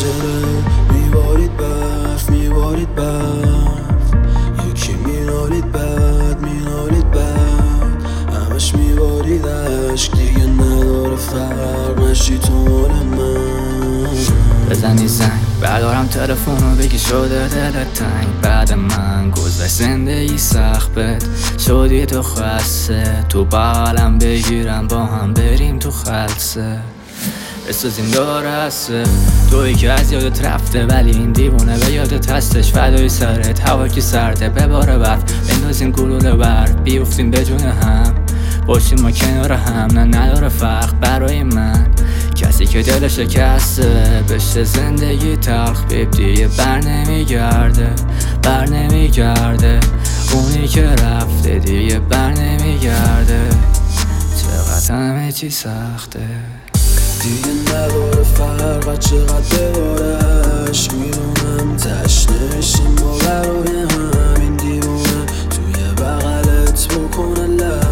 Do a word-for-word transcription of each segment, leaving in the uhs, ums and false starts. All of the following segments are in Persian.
پنجره میبارید برف، میبارید برف، یکی مینالید بعد مینالید بعد همش میبارید عشق، دیگه نداره فرق، نشی تو مال من. بزنی زنگ بردارم تلفن و بگی شده دلت تنگ، بعد من گذشت زندگی سخت بد شدی تو خسته، تو بغلم بگیرم با هم بریم تو خلصه، بسازیم داره هسته توی که از یادت رفته ولی این دیوونه به یادت هستش، فدای سرت هوا که سرده بباره برف، بندازیم گلوله برف بیفتیم به جون هم، باشیم ما کنار هم، نه نداره فرق برای من. کسی که دل شکسته بشه زندگی تلخ بیب دیگه بر نمیگرده بر نمیگرده، اونی که رفته دیگه بر نمیگرده، چقدر همه چی سخته، دیگه نداره فرق، چقدر بباره عشق، میدونم تشنه میشیم ما برای همین دیوونه، توی بغلت بکنه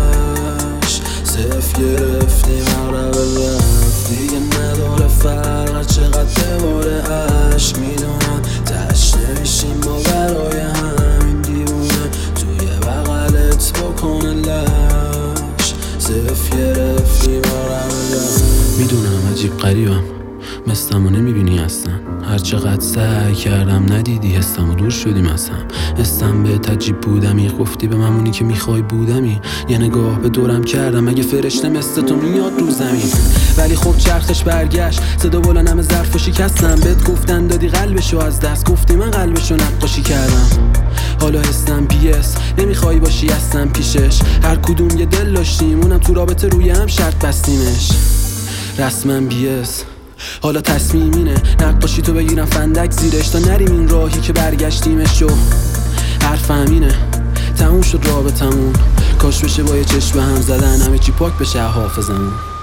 لش صف گرفتیم مغرب رفت، دیگه نداره فرق، چقدر بباره عشق، میدونم تشنه میشیم ما برای همین دیوونه، توی بغلت بکنه لش صف گرفتیم مغرب رفت. میدونم عجیب قریبم، مثلمو نمیبینی اصلا، هر چقدر سعی کردم ندیدی حسمو، دور شدیم از هم، حسم به تجیب بودمی، گفتی به من که میخوای بودمی، یه نگاه به دورم کردم اگه فرشته مثل تو میاد رو زمین، ولی خب چرخش برگشت، صدا بالا نم ظرف شکستم، بهت گفتن دادی قلبشو از دست، گفتی من قلبشو نقاشی کردم، حالا هستم پی اس نمیخوای باشی هستم پیشش، هر کدوم یه دل داشتیم اونم تو رابطه روی هم شرط بستیمش، رسمم بیس حالا تصمیم اینه نقاشی تو بگیرم فندک زیرش، تا نریم این راهی که برگشتیمش، و حرفم اینه تموم شد رابطمون، کاش بشه با یه چشم هم زدن همه چی پاک بشه حافظمون.